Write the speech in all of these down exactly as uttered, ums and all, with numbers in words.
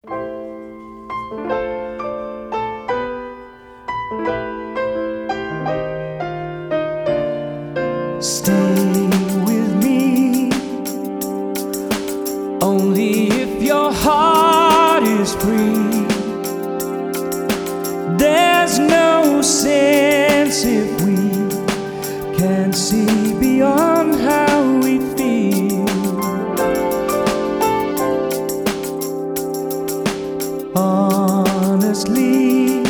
Stay with me, only if your heart is free. There's no sense if we can't see beyond how we feel. Honestly,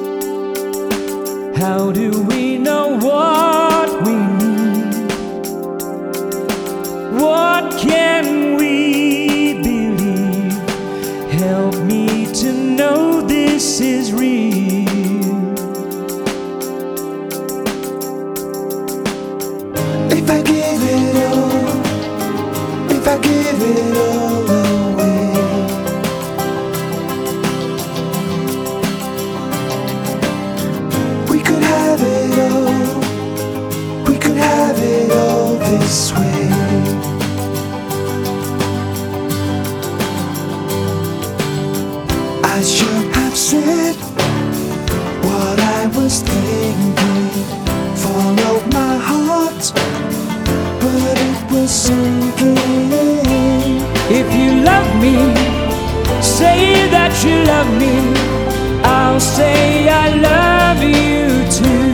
how do we know what we need? What can we believe? Help me to know this is real. If I give it all, if I give it all away, we could have it all, we could have it all this way. I should have said what I was thinking, followed my heart, but it was sinking. If you love me, say that you love me. I'll say I love you too.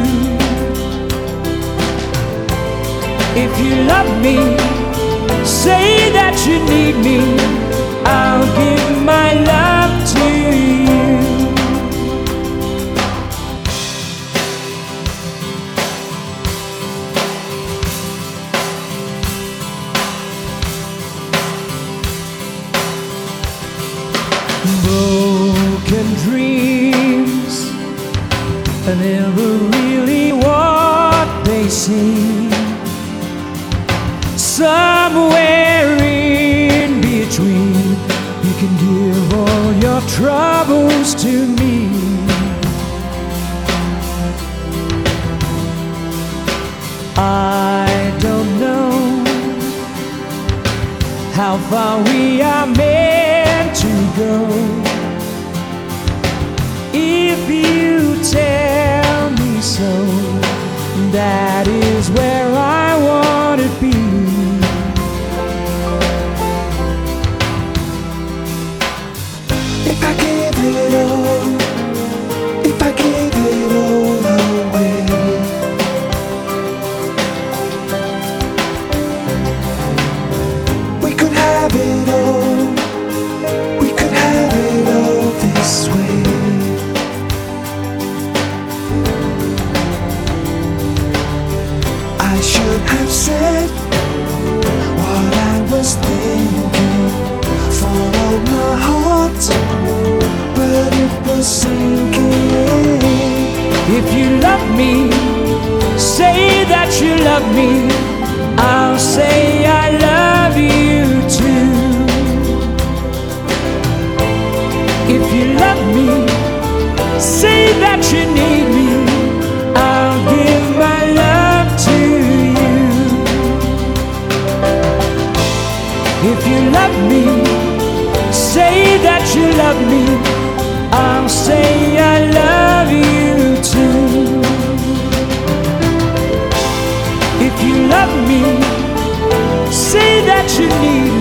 If you love me, say that you need me. I'll give my love to you. Broken dreams are never really what they seem. Somewhere in between, you can give all your troubles to me. I don't know how far we are meant to go. If you tell me so, that is where I want to be. If I give it all, if I give it all away, we could have it all, we could have it all this way. I should have said what I was thinking, followed my heart, but it was sinking. If you love me, say that you love me. I'll say I love you too. If you love me, say that you need me. I'll give my love to you. If you love me, say that you love me. I'll say I love you too. If you love me, say that you need